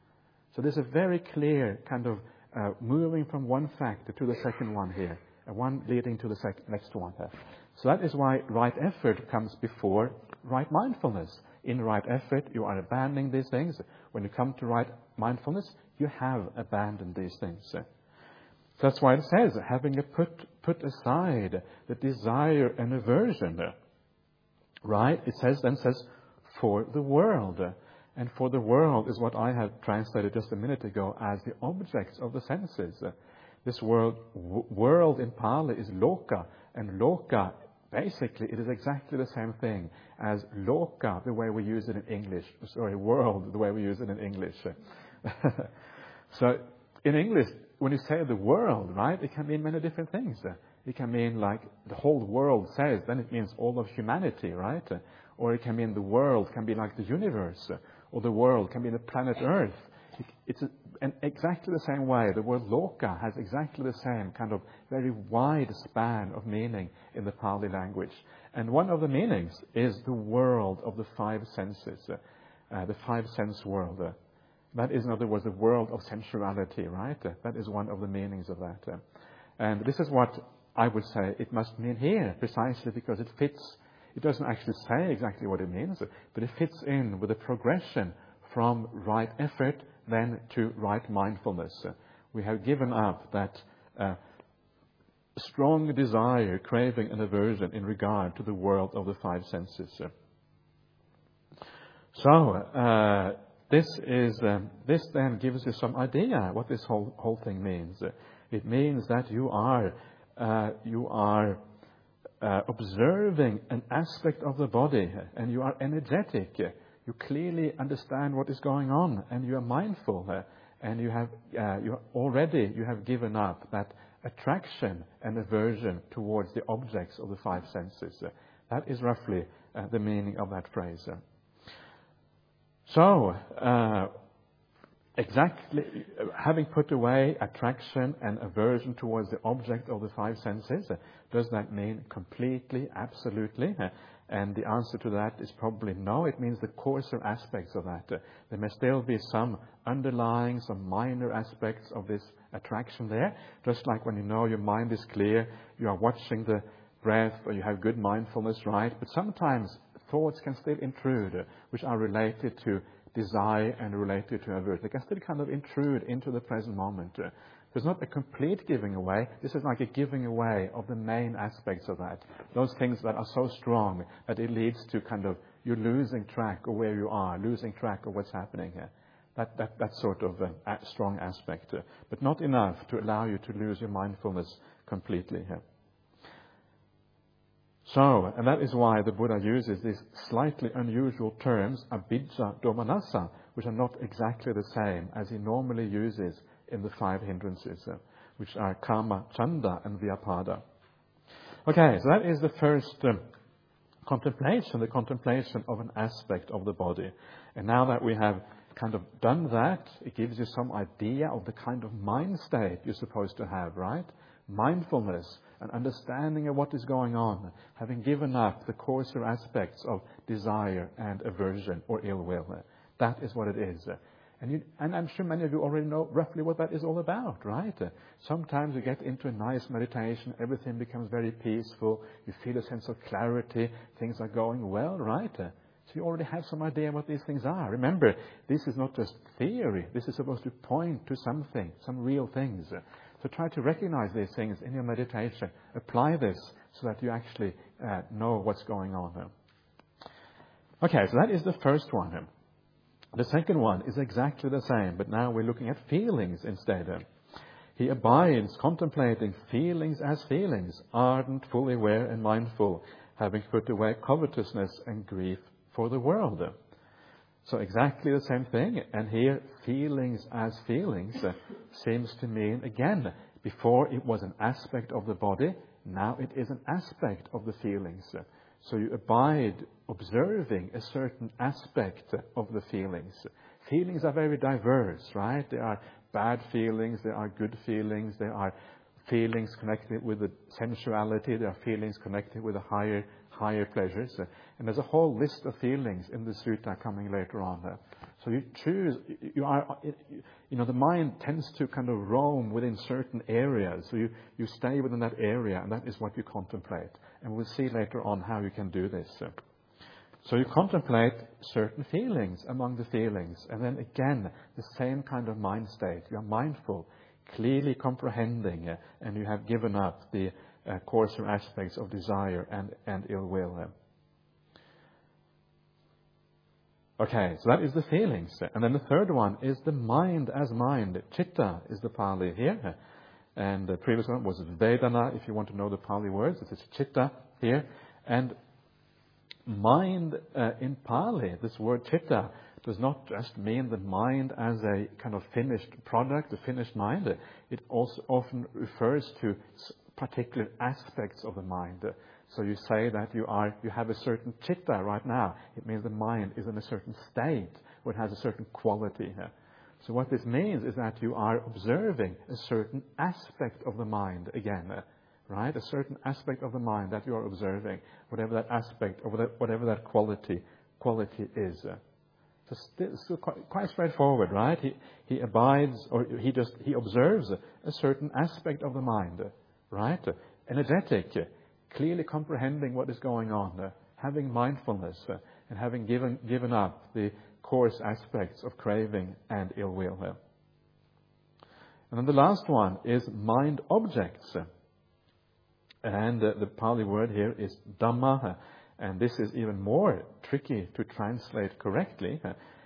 So there's a very clear kind of uh, moving from one factor to the second one here, and one leading to the sec- next one here. So that is why right effort comes before right mindfulness. In right effort, you are abandoning these things. When you come to right mindfulness, you have abandoned these things. So that's why it says, having a put, put aside the desire and aversion. Right? It says, then says, for the world. And for the world is what I have translated just a minute ago as the objects of the senses. This world, w- world in Pali is loka, and loka, basically, it is exactly the same thing as loka, the way we use it in English. Sorry, world, the way we use it in English. So, in English, when you say the world, right, it can mean many different things. It can mean like the whole world says, then it means all of humanity, right? Or it can mean the world can be like the universe, or the world can be the planet Earth. It's a, in exactly the same way, the word loka has exactly the same kind of very wide span of meaning in the Pali language. And one of the meanings is the world of the five senses, uh, uh, the five sense world. Uh, that is, in other words, the world of sensuality, right? Uh, that is one of the meanings of that. Uh, and this is what I would say it must mean here, precisely because it fits. It doesn't actually say exactly what it means, but it fits in with the progression from right effort then to right mindfulness. Uh, we have given up that uh, strong desire, craving, and aversion in regard to the world of the five senses. Uh, so, uh, this is um, this then gives you some idea what this whole whole thing means. Uh, it means that you are uh, you are uh, observing an aspect of the body, and you are energetic. You clearly understand what is going on, and you are mindful, uh, and you have uh, you already you have given up that attraction and aversion towards the objects of the five senses. Uh, that is roughly uh, the meaning of that phrase. Uh. So, uh, exactly, uh, having put away attraction and aversion towards the object of the five senses, uh, does that mean completely, absolutely? Uh, And the answer to that is probably no. It means the coarser aspects of that. Uh, there may still be some underlying, some minor aspects of this attraction there. Just like when you know your mind is clear, you are watching the breath, or you have good mindfulness, right? But sometimes thoughts can still intrude, uh, which are related to desire and related to aversion. They can still kind of intrude into the present moment. Uh, It's not a complete giving away. This is like a giving away of the main aspects of that. Those things that are so strong that it leads to kind of you losing track of where you are, losing track of what's happening here. That, that, that sort of uh, a strong aspect. Uh, but not enough to allow you to lose your mindfulness completely here. So, and that is why the Buddha uses these slightly unusual terms, abhijja, domanassa, which are not exactly the same as he normally uses in the five hindrances, uh, which are kama, chanda, and vyapada. Okay, so that is the first um, contemplation, the contemplation of an aspect of the body. And now that we have kind of done that, it gives you some idea of the kind of mind state you're supposed to have, right? Mindfulness, an understanding of what is going on, having given up the coarser aspects of desire and aversion or ill will. That is what it is. And, you, and I'm sure many of you already know roughly what that is all about, right? Uh, sometimes you get into a nice meditation, everything becomes very peaceful, you feel a sense of clarity, things are going well, right? Uh, so you already have some idea what these things are. Remember, this is not just theory, this is supposed to point to something, some real things. Uh, so try to recognize these things in your meditation, apply this so that you actually uh, know what's going on. Uh. Okay, so that is the first one. Uh. The second one is exactly the same, but now we're looking at feelings instead. He abides, contemplating feelings as feelings, ardent, fully aware and mindful, having put away covetousness and grief for the world. So exactly the same thing, and here feelings as feelings uh, seems to mean, again, before it was an aspect of the body, now it is an aspect of the feelings. So you abide observing a certain aspect of the feelings. Feelings are very diverse, right? There are bad feelings, there are good feelings, there are feelings connected with the sensuality, there are feelings connected with the higher higher pleasures. And there's a whole list of feelings in the sutta coming later on. So you choose, you are, you know, the mind tends to kind of roam within certain areas. So you, you stay within that area, and that is what you contemplate. And we'll see later on how you can do this. So you contemplate certain feelings among the feelings. And then again, the same kind of mind state. You are mindful, clearly comprehending, uh, and you have given up the uh, coarser aspects of desire and, and ill will. Uh. Okay, so that is the feelings. And then the third one is the mind as mind. Chitta is the Pali here. And the previous one was Vedana, if you want to know the Pali words. This is Chitta here. And mind uh, in Pali, this word Chitta, does not just mean the mind as a kind of finished product, a finished mind. It also often refers to particular aspects of the mind. So you say that you are, you have a certain chitta right now. It means the mind is in a certain state, or it has a certain quality here. So what this means is that you are observing a certain aspect of the mind again, uh, right? A certain aspect of the mind that you are observing, whatever that aspect or whatever that quality quality is. Uh. So still, still quite, quite straightforward, right? He he abides, or he just he observes a, a certain aspect of the mind, uh, right? Uh, energetic, uh, clearly comprehending what is going on, uh, having mindfulness, uh, and having given given up the coarse aspects of craving and ill will. Uh. And then the last one is mind objects. Uh, and uh, the Pali word here is Dhamma. Uh, And this is even more tricky to translate correctly.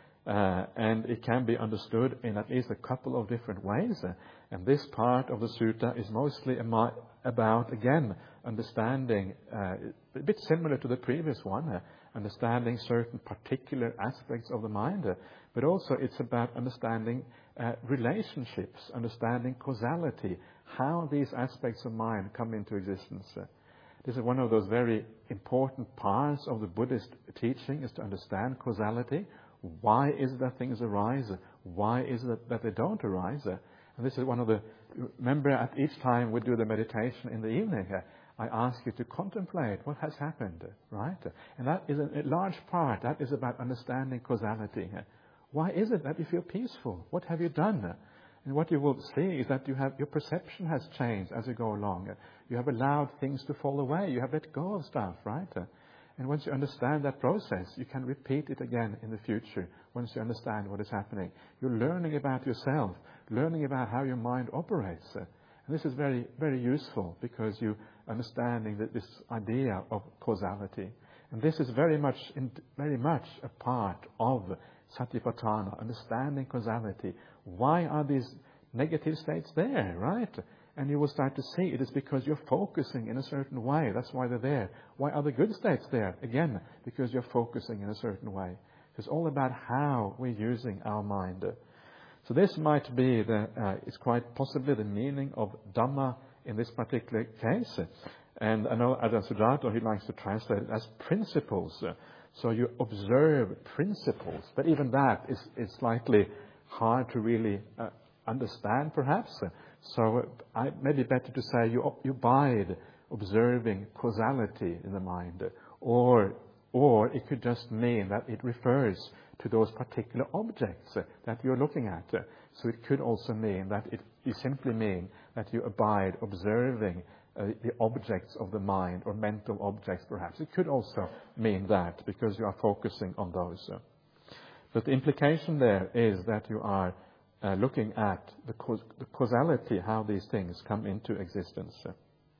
Uh, and it can be understood in at least a couple of different ways. Uh, and this part of the sutta is mostly about, again, understanding, uh, a bit similar to the previous one, uh, understanding certain particular aspects of the mind. Uh, but also it's about understanding uh, relationships, understanding causality, how these aspects of mind come into existence. Uh, This is one of those very important parts of the Buddhist teaching, is to understand causality. Why is it that things arise? Why is it that they don't arise? And this is one of the, remember at each time we do the meditation in the evening, I ask you to contemplate what has happened, right? And that is a large part, that is about understanding causality. Why is it that you feel peaceful? What have you done? And what you will see is that you have, your perception has changed as you go along. You have allowed things to fall away. You have let go of stuff, right? And once you understand that process, you can repeat it again in the future once you understand what is happening. You're learning about yourself, learning about how your mind operates. And this is very, very useful because you understanding that this idea of causality. And this is very much, in, very much a part of Satipatthana, understanding causality. Why are these negative states there, right? And you will start to see it is because you're focusing in a certain way. That's why they're there. Why are the good states there? Again, because you're focusing in a certain way. It's all about how we're using our mind. So this might be, the, uh, it's quite possibly the meaning of Dhamma in this particular case. And I know Ajahn Sujato, he likes to translate it as principles. So you observe principles. But even that is, is slightly hard to really uh, understand, perhaps. So uh, I, maybe better to say you, you abide observing causality in the mind. Or, or it could just mean that it refers to those particular objects uh, that you're looking at. So it could also mean that it, you simply mean that you abide observing Uh, the objects of the mind, or mental objects perhaps. It could also mean that, because you are focusing on those. Uh. But the implication there is that you are uh, looking at the, caus- the causality, how these things come into existence. Uh.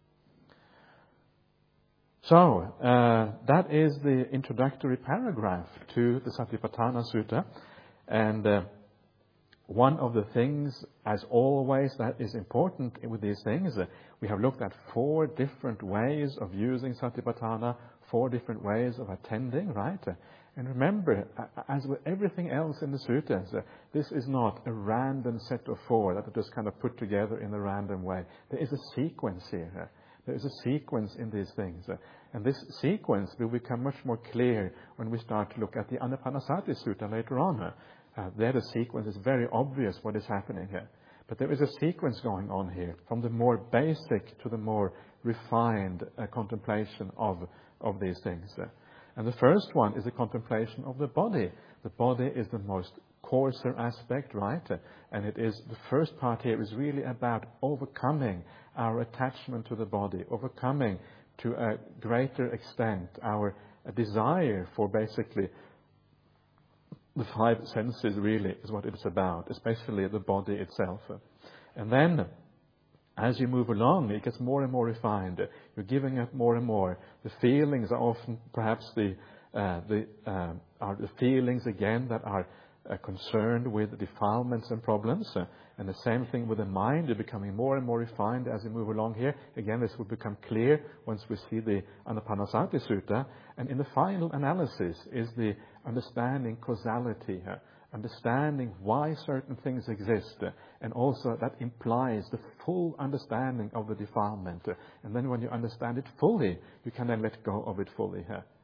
So, uh, that is the introductory paragraph to the Satipatthana Sutta. And uh, one of the things, as always, that is important with these things, uh, we have looked at four different ways of using Satipatthana, four different ways of attending, right? Uh, and remember, uh, as with everything else in the suttas, uh, this is not a random set of four that are just kind of put together in a random way. There is a sequence here. Uh, there is a sequence in these things. Uh, and this sequence will become much more clear when we start to look at the Anapanasati Sutta later on. Uh, Uh, there the sequence is very obvious what is happening here. But there is a sequence going on here, from the more basic to the more refined uh, contemplation of, of these things. Uh, and the first one is the contemplation of the body. The body is the most coarser aspect, right? Uh, and it is, the first part here is really about overcoming our attachment to the body, overcoming to a greater extent our uh, desire for basically the five senses, really, is what it's about, especially the body itself. And then, as you move along, it gets more and more refined. You're giving up more and more. The feelings are often perhaps the uh, the uh, are the feelings again that are uh, concerned with defilements and problems. Uh, and the same thing with the mind. You're becoming more and more refined as you move along here. Again, this will become clear once we see the Anapanasati Sutta. And in the final analysis is the understanding causality, uh, understanding why certain things exist, uh, and also that implies the full understanding of the defilement. Uh, and then when you understand it fully, you can then let go of it fully. Uh.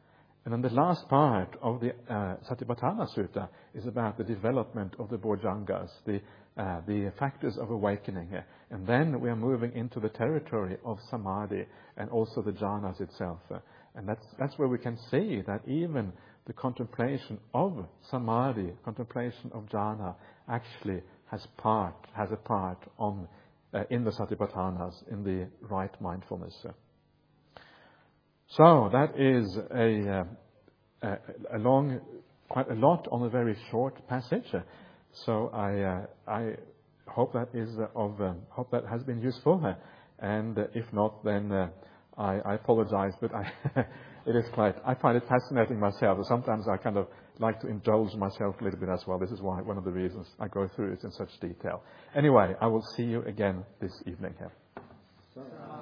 And then the last part of the uh, Satipatthana Sutta is about the development of the Bojjhangas, the, uh, the factors of awakening. And then we are moving into the territory of Samadhi and also the jhanas itself. And that's, that's where we can see that even the contemplation of Samadhi, contemplation of jhana, actually has part, has a part on, uh, in the Satipatthanas, in the right mindfulness. So that is a, uh, a, a long, quite a lot on a very short passage. So I, uh, I hope that is uh, of, um, hope that has been useful. Uh, and uh, if not, then uh, I, I apologize, but I, it is quite, I find it fascinating myself. Sometimes I kind of like to indulge myself a little bit as well. This is why one of the reasons I go through it in such detail. Anyway, I will see you again this evening here.